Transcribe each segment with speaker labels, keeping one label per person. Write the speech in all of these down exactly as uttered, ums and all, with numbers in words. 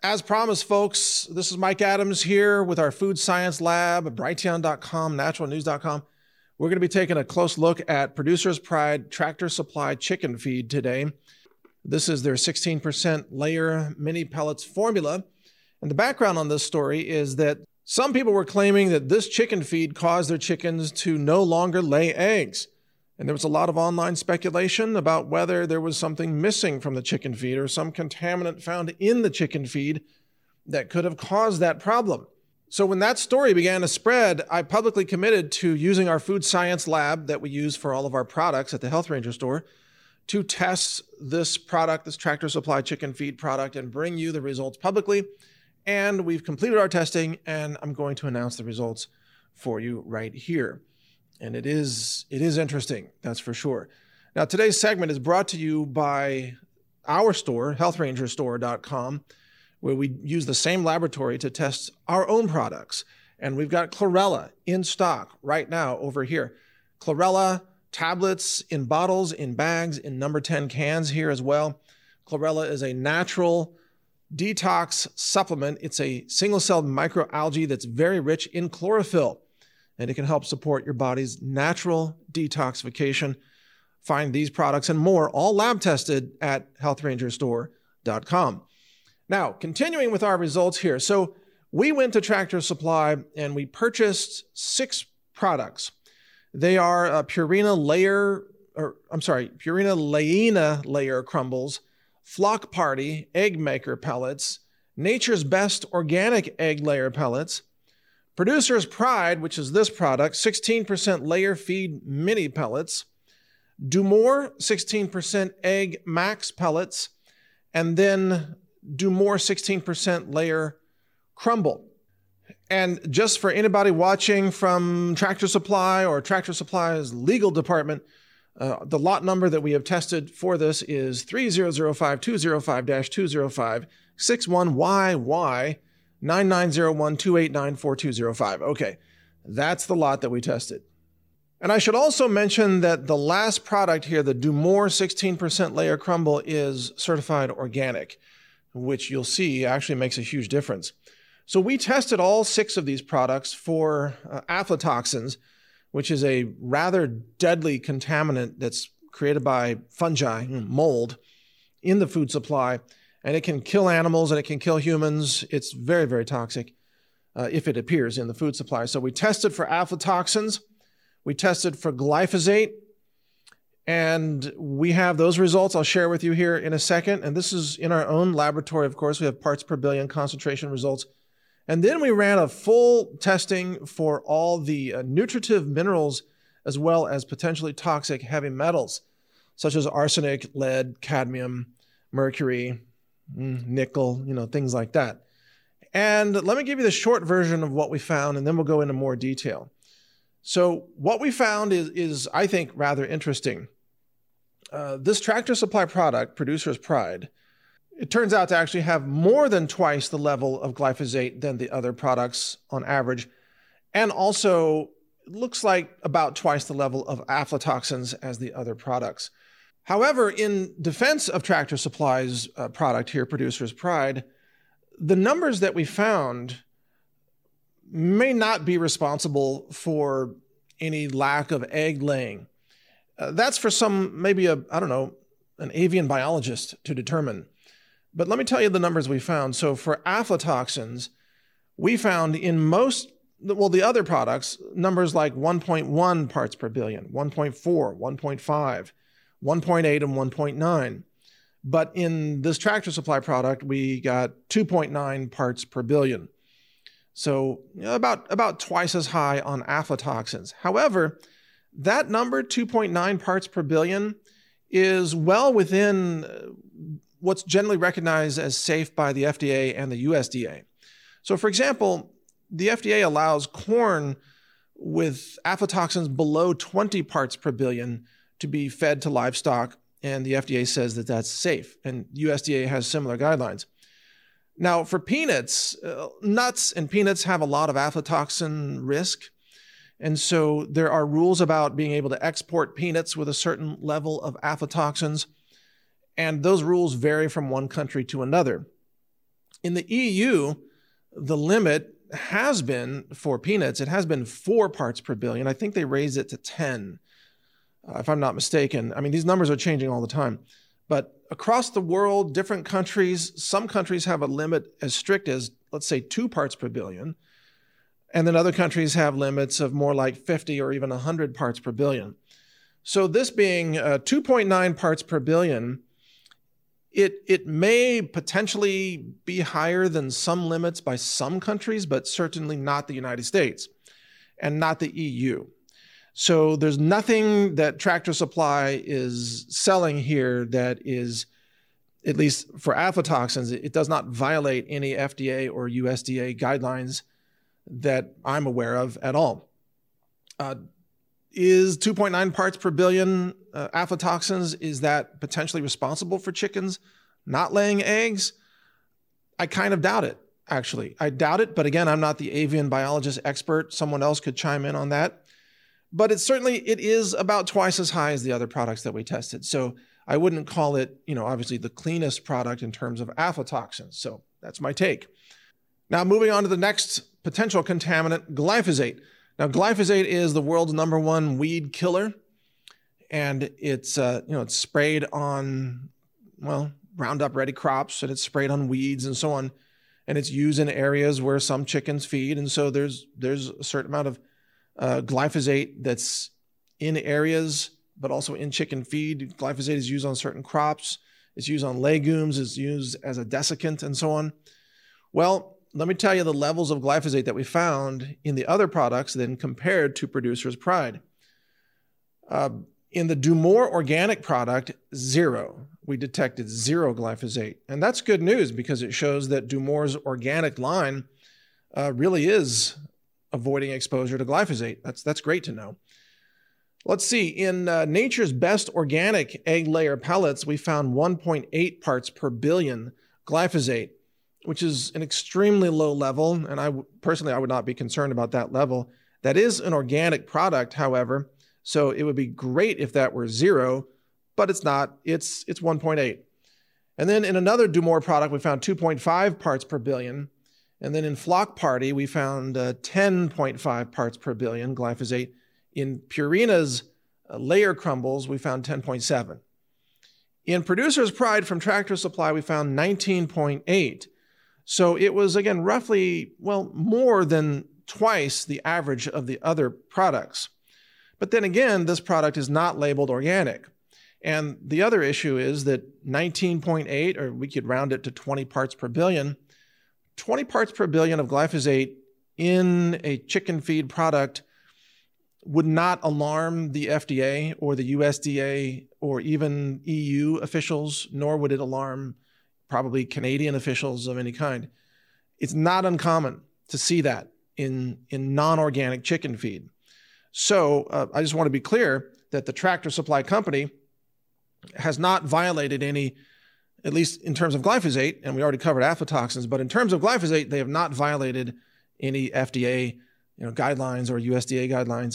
Speaker 1: As promised, folks, this is Mike Adams here with our Food Science Lab at Brighteon dot com, natural news dot com. We're going to be taking a close look at Producer's Pride Tractor Supply Chicken Feed today. This is their sixteen percent layer mini pellets formula. And the background on this story is that some people were claiming that this chicken feed caused their chickens to no longer lay eggs. And there was a lot of online speculation about whether there was something missing from the chicken feed or some contaminant found in the chicken feed that could have caused that problem. So when that story began to spread, I publicly committed to using our food science lab that we use for all of our products at the Health Ranger store to test this product, this Tractor Supply chicken feed product, and bring you the results publicly. And we've completed our testing, and I'm going to announce the results for you right here. And it is it is interesting, that's for sure. Now, today's segment is brought to you by our store, health ranger store dot com, where we use the same laboratory to test our own products. And we've got chlorella in stock right now over here. Chlorella tablets in bottles, in bags, in number ten cans here as well. Chlorella is a natural detox supplement. It's a single-celled microalgae that's very rich in chlorophyll, and it can help support your body's natural detoxification. Find these products and more, all lab tested at health ranger store dot com. Now, continuing with our results here. So we went to Tractor Supply and we purchased six products. They are uh, Purina layer, or I'm sorry, Purina Layena layer crumbles, Flock Party egg maker pellets, Nature's Best organic egg layer pellets, Producer's Pride, which is this product, sixteen percent layer feed mini pellets, DuMore sixteen percent egg max pellets, and then DuMore sixteen percent layer crumble. And just for anybody watching from Tractor Supply or Tractor Supply's legal department, uh, the lot number that we have tested for this is three zero zero five two zero five dash two zero five six one Y Y nine nine zero one two eight nine four two zero five. Okay, that's the lot that we tested. And I should also mention that the last product here, the DuMore sixteen percent layer crumble, is certified organic, which you'll see actually makes a huge difference. So we tested all six of these products for uh, aflatoxins, which is a rather deadly contaminant that's created by fungi, mold, in the food supply. And it can kill animals and it can kill humans. It's very, very toxic uh, if it appears in the food supply. So we tested for aflatoxins. We tested for glyphosate. And we have those results I'll share with you here in a second. And this is in our own laboratory, of course. We have parts per billion concentration results. And then we ran a full testing for all the uh, nutritive minerals as well as potentially toxic heavy metals, such as arsenic, lead, cadmium, mercury, nickel, you know, things like that. And let me give you the short version of what we found, and then we'll go into more detail. So what we found is, is I think, rather interesting. Uh, this Tractor Supply product, Producer's Pride, it turns out to actually have more than twice the level of glyphosate than the other products on average, and also looks like about twice the level of aflatoxins as the other products. However, in defense of Tractor Supply's uh, product here, Producer's Pride, the numbers that we found may not be responsible for any lack of egg laying. Uh, that's for some, maybe a, I don't know, an avian biologist to determine. But let me tell you the numbers we found. So for aflatoxins, we found in most, well, the other products, numbers like one point one parts per billion, one point four, one point five, one point eight, and one point nine. But in this Tractor Supply product, we got two point nine parts per billion. So you know, about, about twice as high on aflatoxins. However, that number, two point nine parts per billion, is well within what's generally recognized as safe by the F D A and the U S D A. So for example, the F D A allows corn with aflatoxins below twenty parts per billion to be fed to livestock, and the F D A says that that's safe, and U S D A has similar guidelines. Now, for peanuts, uh, nuts and peanuts have a lot of aflatoxin risk, and so there are rules about being able to export peanuts with a certain level of aflatoxins, and those rules vary from one country to another. In the E U, the limit has been for peanuts, it has been four parts per billion. I think they raised it to ten, uh, if I'm not mistaken. I mean, these numbers are changing all the time. But across the world, different countries, some countries have a limit as strict as, let's say, two parts per billion. And then other countries have limits of more like fifty or even one hundred parts per billion. So this being uh, two point nine parts per billion, it, it may potentially be higher than some limits by some countries, but certainly not the United States and not the E U. So there's nothing that Tractor Supply is selling here that is, at least for aflatoxins, it does not violate any F D A or U S D A guidelines that I'm aware of at all. Uh, is two point nine parts per billion uh, aflatoxins, is that potentially responsible for chickens not laying eggs? I kind of doubt it, actually. I doubt it, but again, I'm not the avian biologist expert. Someone else could chime in on that. But it's certainly, it is about twice as high as the other products that we tested. So I wouldn't call it, you know, obviously the cleanest product in terms of aflatoxins. So that's my take. Now, moving on to the next potential contaminant, glyphosate. Now, glyphosate is the world's number one weed killer, and it's uh, you know it's sprayed on, well, Roundup Ready crops, and it's sprayed on weeds and so on, and it's used in areas where some chickens feed, and so there's there's a certain amount of uh, glyphosate that's in areas, but also in chicken feed. Glyphosate is used on certain crops, it's used on legumes, it's used as a desiccant, and so on. Well, let me tell you the levels of glyphosate that we found in the other products then compared to Producer's Pride. Uh, in the DuMOR organic product, zero. We detected zero glyphosate. And that's good news because it shows that DuMOR's organic line uh, really is avoiding exposure to glyphosate. That's, that's great to know. Let's see, in uh, Nature's Best Organic Egg Layer Pellets, we found one point eight parts per billion glyphosate, which is an extremely low level, and I personally, I would not be concerned about that level. That is an organic product, however, so it would be great if that were zero, but it's not. It's, it's one point eight. And then in another DuMOR product, we found two point five parts per billion. And then in Flock Party, we found uh, ten point five parts per billion glyphosate. In Purina's uh, layer crumbles, we found ten point seven. In Producer's Pride from Tractor Supply, we found nineteen point eight. So it was, again, roughly, well, more than twice the average of the other products. But then again, this product is not labeled organic. And the other issue is that nineteen point eight, or we could round it to twenty parts per billion, twenty parts per billion of glyphosate in a chicken feed product would not alarm the F D A or the U S D A or even E U officials, nor would it alarm probably Canadian officials of any kind. It's not uncommon to see that in, in non-organic chicken feed. So uh, I just want to be clear that the Tractor Supply Company has not violated any, at least in terms of glyphosate, and we already covered aflatoxins, but in terms of glyphosate, they have not violated any F D A you know, guidelines or U S D A guidelines.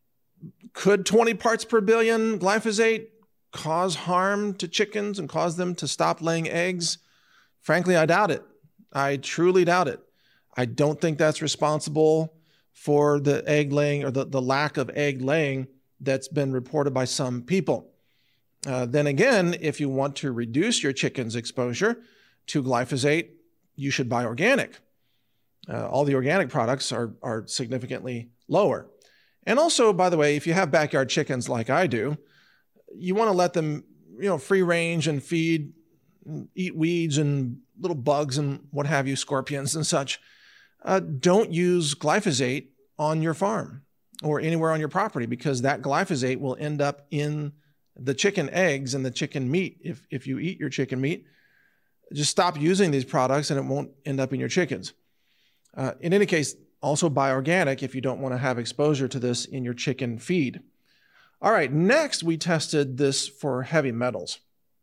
Speaker 1: Could twenty parts per billion glyphosate cause harm to chickens and cause them to stop laying eggs? Frankly, I doubt it. I truly doubt it. I don't think that's responsible for the egg laying or the, the lack of egg laying that's been reported by some people. Uh, then again, if you want to reduce your chicken's exposure to glyphosate, you should buy organic. Uh, all the organic products are, are significantly lower. And also, by the way, if you have backyard chickens like I do, you want to let them, you know, free range and feed, and eat weeds and little bugs and what have you, scorpions and such. Uh, don't use glyphosate on your farm or anywhere on your property, because that glyphosate will end up in the chicken eggs and the chicken meat. If, if you eat your chicken meat, just stop using these products and it won't end up in your chickens. Uh, in any case, also buy organic if you don't want to have exposure to this in your chicken feed. All right, next we tested this for heavy metals.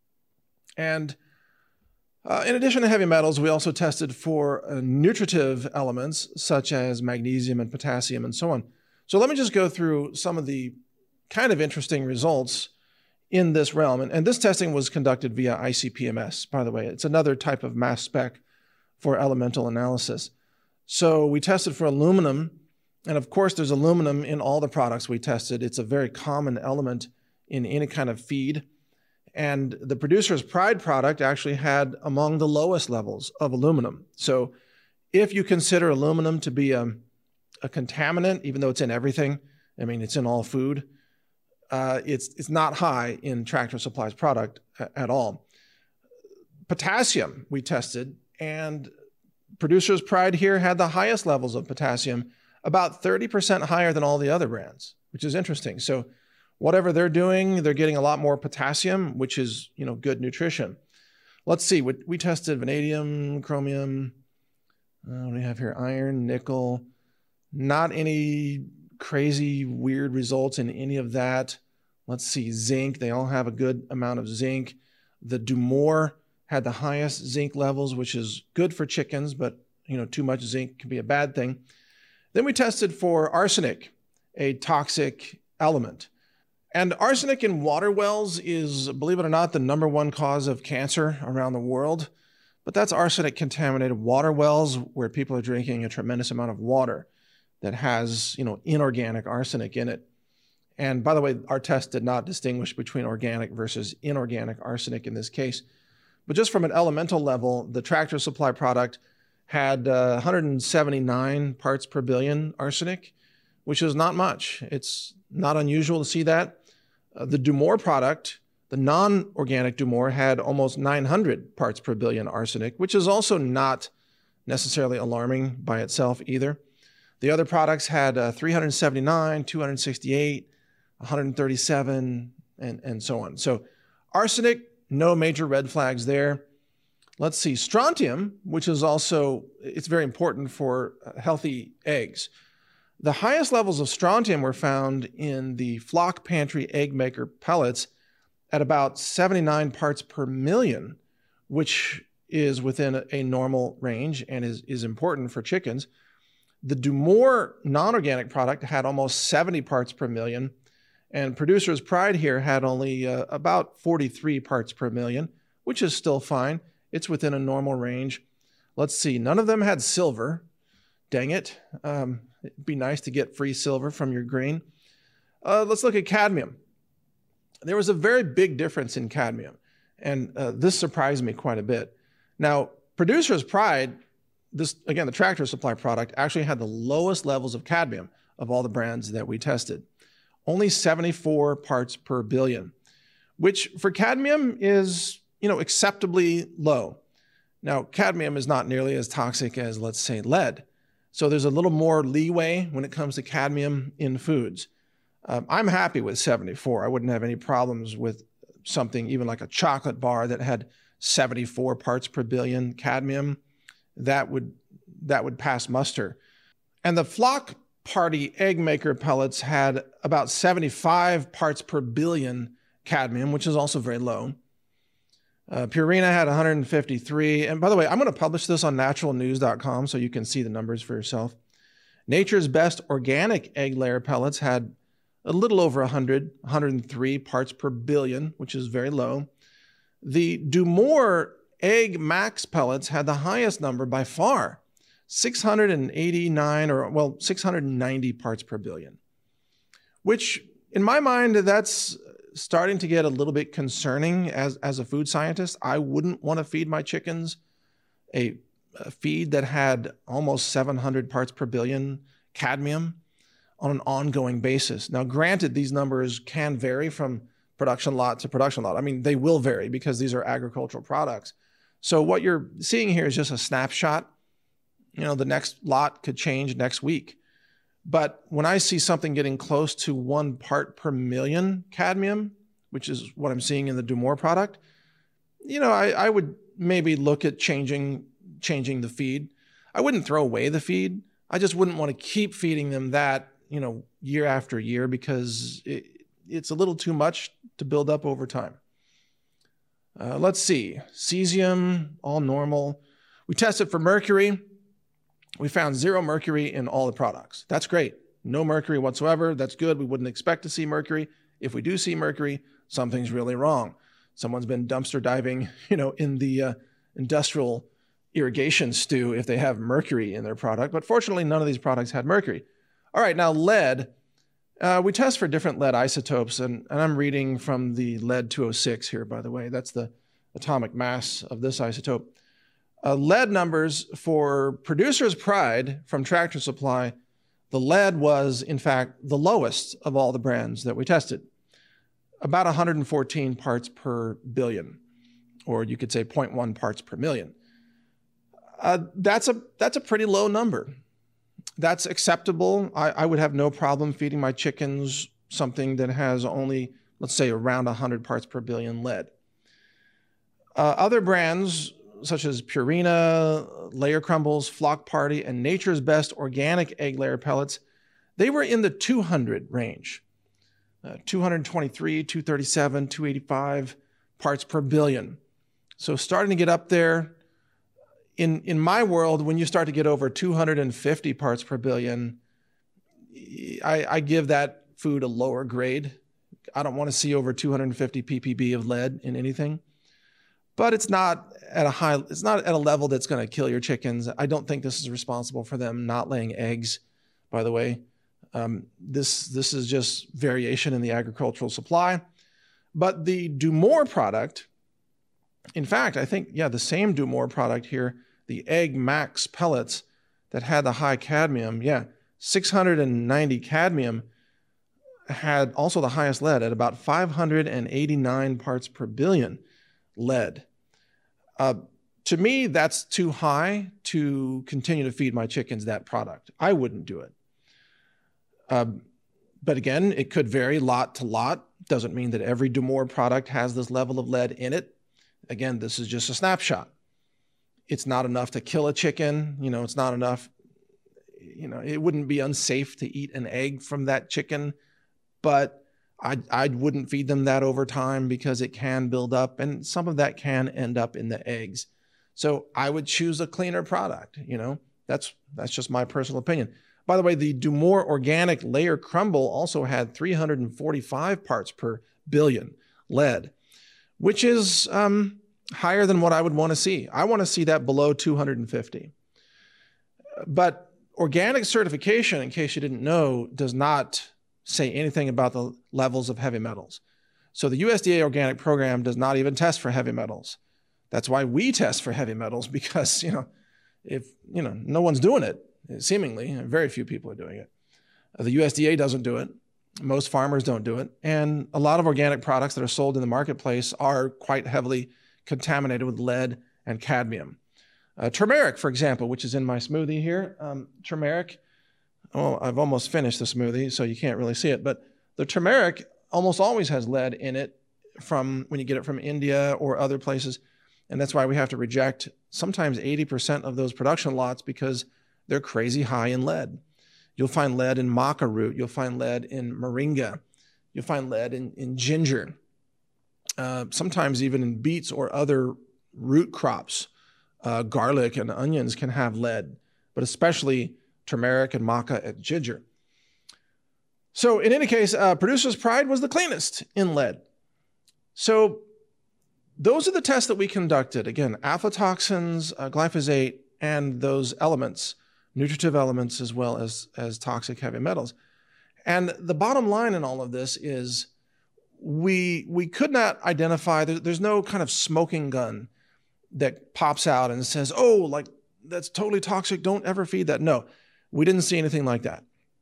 Speaker 1: And uh, in addition to heavy metals, we also tested for uh, nutritive elements such as magnesium and potassium and so on. So let me just go through some of the kind of interesting results in this realm. And, and this testing was conducted via I C P M S, by the way. It's another type of mass spec for elemental analysis. So we tested for aluminum, and of course there's aluminum in all the products we tested. It's a very common element in any kind of feed. And the Producer's Pride product actually had among the lowest levels of aluminum. So if you consider aluminum to be a, a contaminant, even though it's in everything, I mean, it's in all food, uh, it's, it's not high in Tractor Supply's product at all. Potassium we tested, and Producer's Pride here had the highest levels of potassium, about thirty percent higher than all the other brands, which is interesting. So whatever they're doing, they're getting a lot more potassium, which is, you know, good nutrition. Let's see, we, we tested vanadium, chromium, uh, what do we have here? Iron, nickel, not any crazy weird results in any of that. Let's see, zinc, they all have a good amount of zinc. The Dumore had the highest zinc levels, which is good for chickens, but you know, too much zinc can be a bad thing. Then we tested for arsenic, a toxic element. And arsenic in water wells is, believe it or not, the number one cause of cancer around the world. But that's arsenic contaminated water wells where people are drinking a tremendous amount of water that has, you know, inorganic arsenic in it. And by the way, our test did not distinguish between organic versus inorganic arsenic in this case. But just from an elemental level, the Tractor Supply product had uh, one hundred seventy-nine parts per billion arsenic, which is not much. It's not unusual to see that. Uh, the Dumore product, the non-organic Dumore, had almost nine hundred parts per billion arsenic, which is also not necessarily alarming by itself either. The other products had uh, three hundred seventy-nine, two hundred sixty-eight, one hundred thirty-seven, and, and so on. So arsenic, no major red flags there. Let's see, strontium, which is also, it's very important for healthy eggs. The highest levels of strontium were found in the Flock Pantry Egg Maker pellets at about seventy-nine parts per million, which is within a, a normal range and is, is important for chickens. The Dumore non-organic product had almost seventy parts per million, and Producer's Pride here had only uh, about forty-three parts per million, which is still fine. It's within a normal range. Let's see, none of them had silver. Dang it. Um, it'd be nice to get free silver from your grain. Uh, let's look at cadmium. There was a very big difference in cadmium, and uh, this surprised me quite a bit. Now, Producer's Pride, this again, the Tractor Supply product, actually had the lowest levels of cadmium of all the brands that we tested. Only seventy-four parts per billion, which for cadmium is, you know, acceptably low. Now, cadmium is not nearly as toxic as, let's say, lead. So there's a little more leeway when it comes to cadmium in foods. Um, I'm happy with seventy-four. I wouldn't have any problems with something even like a chocolate bar that had seventy-four parts per billion cadmium. That would, that would pass muster. And the Flock Party Egg Maker pellets had about seventy-five parts per billion cadmium, which is also very low. Uh, Purina had one hundred fifty-three. And by the way, I'm going to publish this on natural news dot com so you can see the numbers for yourself. Nature's Best Organic Egg Layer pellets had a little over one hundred, one hundred three parts per billion, which is very low. The Dumore Egg Max pellets had the highest number by far, six hundred eighty-nine, or well, six hundred ninety parts per billion, which in my mind, that's starting to get a little bit concerning as, as a food scientist. I wouldn't want to feed my chickens a, a feed that had almost seven hundred parts per billion cadmium on an ongoing basis. Now, granted, these numbers can vary from production lot to production lot. I mean, they will vary because these are agricultural products. So what you're seeing here is just a snapshot. You know, the next lot could change next week. But when I see something getting close to one part per million cadmium, which is what I'm seeing in the Dumore product, you know, I, I would maybe look at changing, changing the feed. I wouldn't throw away the feed. I just wouldn't want to keep feeding them that, you know, year after year, because it, it's a little too much to build up over time. Uh, let's see, cesium, all normal. We tested for mercury. We found zero mercury in all the products. That's great. No mercury whatsoever. That's good. We wouldn't expect to see mercury. If we do see mercury, something's really wrong. Someone's been dumpster diving, you know, in the uh, industrial irrigation stew if they have mercury in their product, but fortunately none of these products had mercury. All right, now lead. Uh, we test for different lead isotopes, and, and I'm reading from the lead two oh six here, by the way. That's the atomic mass of this isotope. Uh, lead numbers for Producer's Pride from Tractor Supply, the lead was, in fact, the lowest of all the brands that we tested, about one hundred fourteen parts per billion, or you could say zero point one parts per million. Uh, that's a that's a pretty low number. That's acceptable. I, I would have no problem feeding my chickens something that has only, let's say, around one hundred parts per billion lead. Uh, other brands, such as Purina, Layer Crumbles, Flock Party, and Nature's Best organic egg layer pellets, they were in the two hundred range. Uh, two twenty-three, two thirty-seven, two eighty-five parts per billion. So starting to get up there. In, in my world, when you start to get over two hundred fifty parts per billion, I, I give that food a lower grade. I don't want to see over two hundred fifty p p b of lead in anything. But it's not at a high, it's not at a level that's going to kill your chickens. I don't think this is responsible for them not laying eggs, by the way. Um, this, this is just variation in the agricultural supply. But the Do More product, in fact, I think, yeah, the same Do More product here, the Egg Max pellets that had the high cadmium, yeah, six hundred ninety cadmium, had also the highest lead at about five hundred eighty-nine parts per billion lead. Uh, to me, that's too high to continue to feed my chickens that product. I wouldn't do it. Uh, but again, it could vary lot to lot. Doesn't mean that every Do More product has this level of lead in it. Again, this is just a snapshot. It's not enough to kill a chicken. You know, it's not enough. You know, it wouldn't be unsafe to eat an egg from that chicken, but I, I wouldn't feed them that over time because it can build up, and some of that can end up in the eggs. So I would choose a cleaner product. You know, that's that's just my personal opinion. By the way, the Do More organic layer crumble also had three hundred forty-five parts per billion lead, which is um, higher than what I would want to see. I want to see that below two hundred fifty. But organic certification, in case you didn't know, does not say anything about the levels of heavy metals. So the U S D A organic program does not even test for heavy metals. That's why we test for heavy metals, because, you know, if, you know, no one's doing it, seemingly, very few people are doing it. The U S D A doesn't do it. Most farmers don't do it. And a lot of organic products that are sold in the marketplace are quite heavily contaminated with lead and cadmium. Uh, turmeric, for example, which is in my smoothie here. Um, turmeric, oh, I've almost finished the smoothie, so you can't really see it. But the turmeric almost always has lead in it from when you get it from India or other places. And that's why we have to reject sometimes eighty percent of those production lots, because they're crazy high in lead. You'll find lead in maca root. You'll find lead in moringa. You'll find lead in, in ginger. Uh, sometimes even in beets or other root crops. Uh, garlic and onions can have lead, but especially turmeric and maca and ginger. So in any case, uh, Producer's Pride was the cleanest in lead. So those are the tests that we conducted. Again, aflatoxins, uh, glyphosate, and those elements, nutritive elements, as well as, as toxic heavy metals. And the bottom line in all of this is we, we could not identify, there, there's no kind of smoking gun that pops out and says, oh, like, that's totally toxic, don't ever feed that. No, we didn't see anything like that.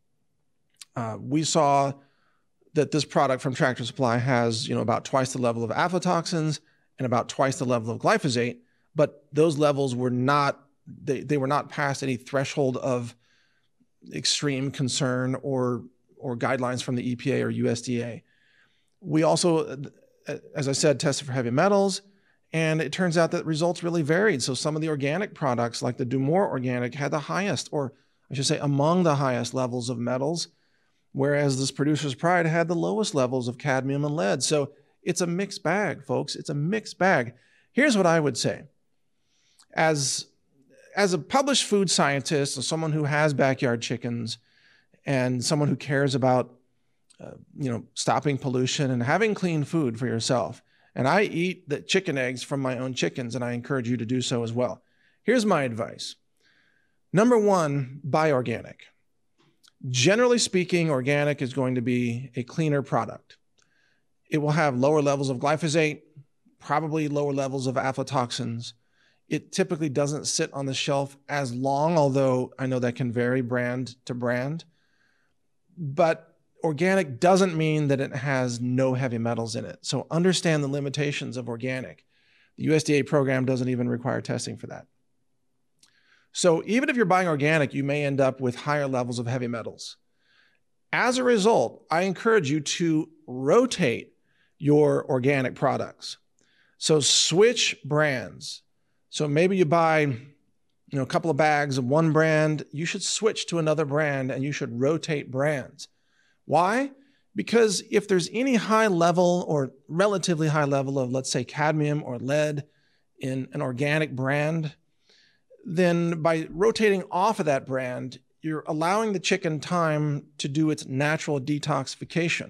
Speaker 1: Uh, we saw that this product from Tractor Supply has, you know, about twice the level of aflatoxins and about twice the level of glyphosate, but those levels were not, they, they were not past any threshold of extreme concern or, or guidelines from the E P A or U S D A. We also, as I said, tested for heavy metals, and it turns out that results really varied. So some of the organic products, like the Do More organic, had the highest, or I should say among the highest levels of metals, whereas this Producer's Pride had the lowest levels of cadmium and lead. So it's a mixed bag, folks. It's a mixed bag. Here's what I would say. As, as a published food scientist and someone who has backyard chickens and someone who cares about uh, you know, stopping pollution and having clean food for yourself, and I eat the chicken eggs from my own chickens, and I encourage you to do so as well. Here's my advice. Number one, buy organic. Generally speaking, organic is going to be a cleaner product. It will have lower levels of glyphosate, probably lower levels of aflatoxins. It typically doesn't sit on the shelf as long, although I know that can vary brand to brand. But organic doesn't mean that it has no heavy metals in it. So understand the limitations of organic. The U S D A program doesn't even require testing for that. So even if you're buying organic, you may end up with higher levels of heavy metals. As a result, I encourage you to rotate your organic products. So switch brands. So maybe you buy, you know, a couple of bags of one brand, you should switch to another brand and you should rotate brands. Why? Because if there's any high level or relatively high level of, let's say, cadmium or lead in an organic brand, then by rotating off of that brand, you're allowing the chicken time to do its natural detoxification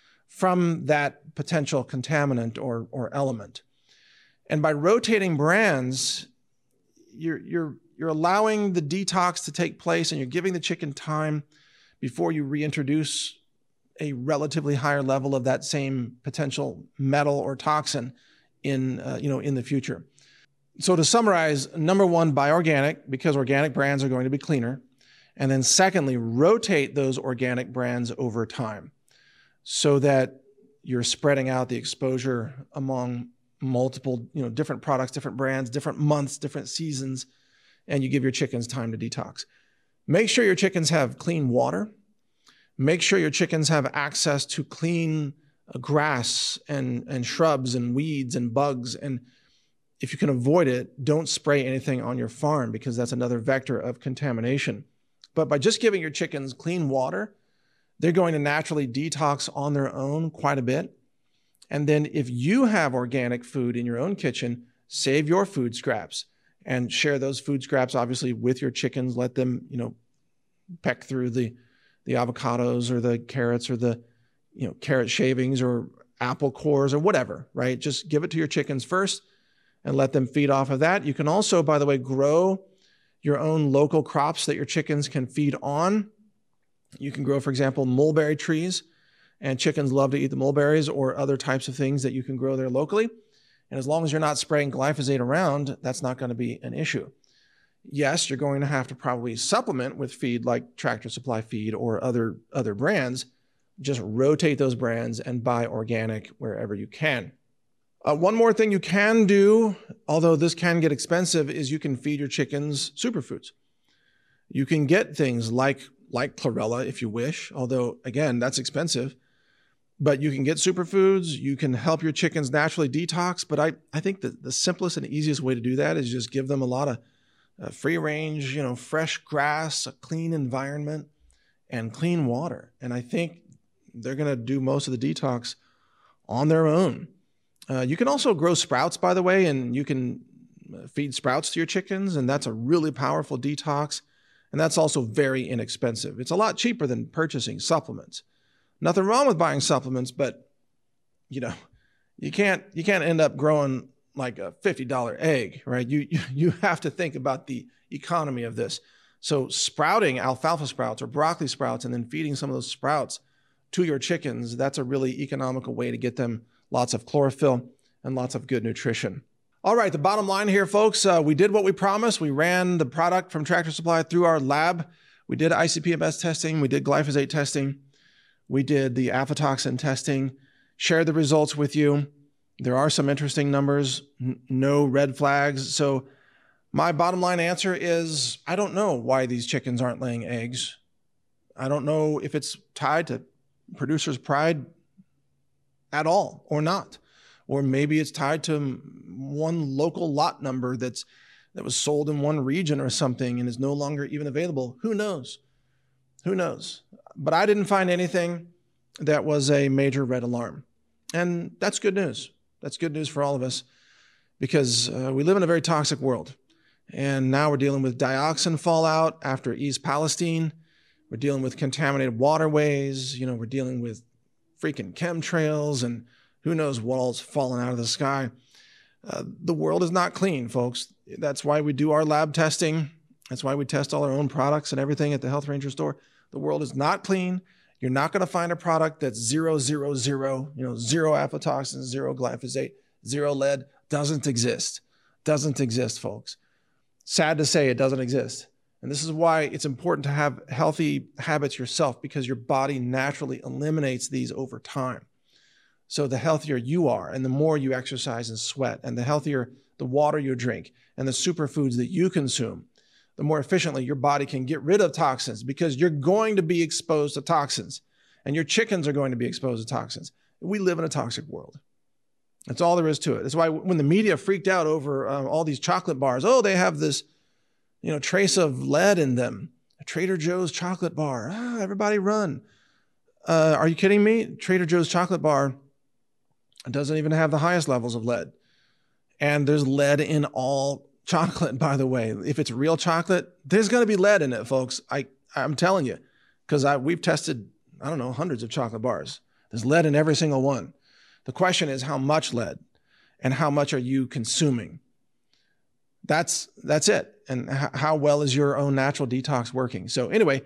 Speaker 1: from that potential contaminant or, or element. And by rotating brands, you're, you're, you're allowing the detox to take place and you're giving the chicken time before you reintroduce a relatively higher level of that same potential metal or toxin in, uh, you know, in the future. So to summarize, number one, buy organic because organic brands are going to be cleaner. And then secondly, rotate those organic brands over time so that you're spreading out the exposure among multiple, you know, different products, different brands, different months, different seasons, and you give your chickens time to detox. Make sure your chickens have clean water. Make sure your chickens have access to clean uh, grass and, and shrubs and weeds and bugs. And if you can avoid it, don't spray anything on your farm because that's another vector of contamination. But by just giving your chickens clean water, they're going to naturally detox on their own quite a bit. And then if you have organic food in your own kitchen, save your food scraps and share those food scraps, obviously, with your chickens. Let them, you know, peck through the, the avocados or the carrots or the, you know, carrot shavings or apple cores or whatever, right? Just give it to your chickens first and let them feed off of that. You can also, by the way, grow your own local crops that your chickens can feed on. You can grow, for example, mulberry trees, and chickens love to eat the mulberries or other types of things that you can grow there locally. And as long as you're not spraying glyphosate around, that's not going to be an issue. Yes, you're going to have to probably supplement with feed like Tractor Supply feed or other, other brands. Just rotate those brands and buy organic wherever you can. Uh, one more thing you can do, although this can get expensive, is you can feed your chickens superfoods. You can get things like, like chlorella if you wish, although, again, that's expensive. But you can get superfoods. You can help your chickens naturally detox. But I, I think that the simplest and easiest way to do that is just give them a lot of uh, free range, you know, fresh grass, a clean environment, and clean water. And I think they're going to do most of the detox on their own. Uh, you can also grow sprouts, by the way, and you can feed sprouts to your chickens, and that's a really powerful detox. And that's also very inexpensive. It's a lot cheaper than purchasing supplements. Nothing wrong with buying supplements, but you know, you can't you can't end up growing like a fifty dollar egg, right? You, you you have to think about the economy of this. So sprouting alfalfa sprouts or broccoli sprouts and then feeding some of those sprouts to your chickens, that's a really economical way to get them lots of chlorophyll and lots of good nutrition. All right, the bottom line here, folks, uh, we did what we promised. We ran the product from Tractor Supply through our lab. We did I C P M S testing. We did glyphosate testing. We did the aflatoxin testing, shared the results with you. There are some interesting numbers, n- no red flags. So my bottom line answer is, I don't know why these chickens aren't laying eggs. I don't know if it's tied to producer's pride at all or not. Or maybe it's tied to one local lot number that's that was sold in one region or something and is no longer even available. Who knows? Who knows? But I didn't find anything that was a major red alarm. And that's good news. That's good news for all of us because uh, we live in a very toxic world. And now we're dealing with dioxin fallout after East Palestine. We're dealing with contaminated waterways. You know, we're dealing with freaking chemtrails and who knows what all's falling out of the sky. Uh, the world is not clean, folks. That's why we do our lab testing. That's why we test all our own products and everything at the Health Ranger store. The world is not clean. You're not going to find a product that's zero, zero, zero, you know, zero aflatoxins, zero glyphosate, zero lead. Doesn't exist. Doesn't exist, folks. Sad to say, it doesn't exist. And this is why it's important to have healthy habits yourself, because your body naturally eliminates these over time. So the healthier you are, and the more you exercise and sweat, and the healthier the water you drink, and the superfoods that you consume, the more efficiently your body can get rid of toxins, because you're going to be exposed to toxins, and your chickens are going to be exposed to toxins. We live in a toxic world. That's all there is to it. That's why when the media freaked out over uh, all these chocolate bars, oh, they have this, you know, trace of lead in them. A Trader Joe's chocolate bar. Ah, everybody run. Uh, are you kidding me? Trader Joe's chocolate bar doesn't even have the highest levels of lead. And there's lead in all chocolate, by the way. If it's real chocolate, there's going to be lead in it, folks. I, I'm telling you, because I we've tested, I don't know, hundreds of chocolate bars. There's lead in every single one. The question is how much lead and how much are you consuming? That's, that's it. And h- how well is your own natural detox working? So anyway,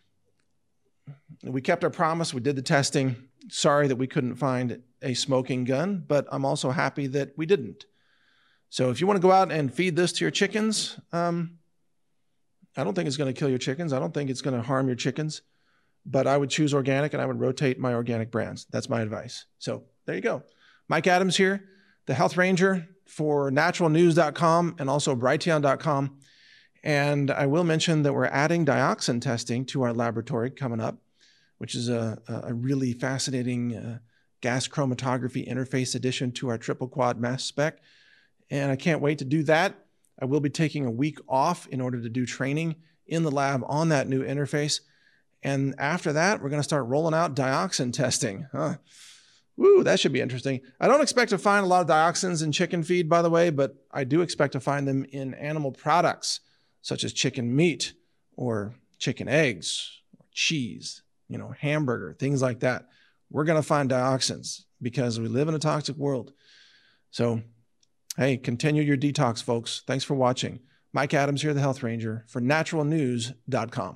Speaker 1: we kept our promise. We did the testing. Sorry that we couldn't find a smoking gun, but I'm also happy that we didn't. So if you want to go out and feed this to your chickens, um, I don't think it's going to kill your chickens. I don't think it's going to harm your chickens, but I would choose organic and I would rotate my organic brands. That's my advice. So there you go. Mike Adams here, the Health Ranger for natural news dot com and also Brighteon dot com. And I will mention that we're adding dioxin testing to our laboratory coming up, which is a, a really fascinating uh, gas chromatography interface addition to our triple quad mass spec. And I can't wait to do that. I will be taking a week off in order to do training in the lab on that new interface. And after that, we're going to start rolling out dioxin testing. Huh. Woo, that should be interesting. I don't expect to find a lot of dioxins in chicken feed, by the way, but I do expect to find them in animal products, such as chicken meat or chicken eggs, or cheese, you know, hamburger, things like that. We're going to find dioxins because we live in a toxic world. So, hey, continue your detox, folks. Thanks for watching. Mike Adams here, the Health Ranger for natural news dot com.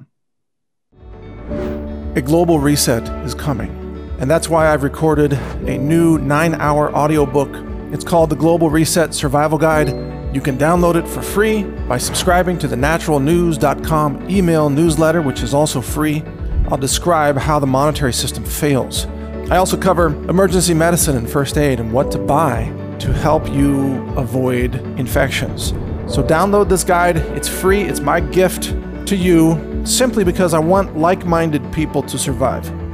Speaker 1: A global reset is coming, and that's why I've recorded a new nine-hour audiobook. It's called The Global Reset Survival Guide. You can download it for free by subscribing to the natural news dot com email newsletter, which is also free. I'll describe how the monetary system fails. I also cover emergency medicine and first aid and what to buy to help you avoid infections. So download this guide. It's free. It's my gift to you simply because I want like-minded people to survive.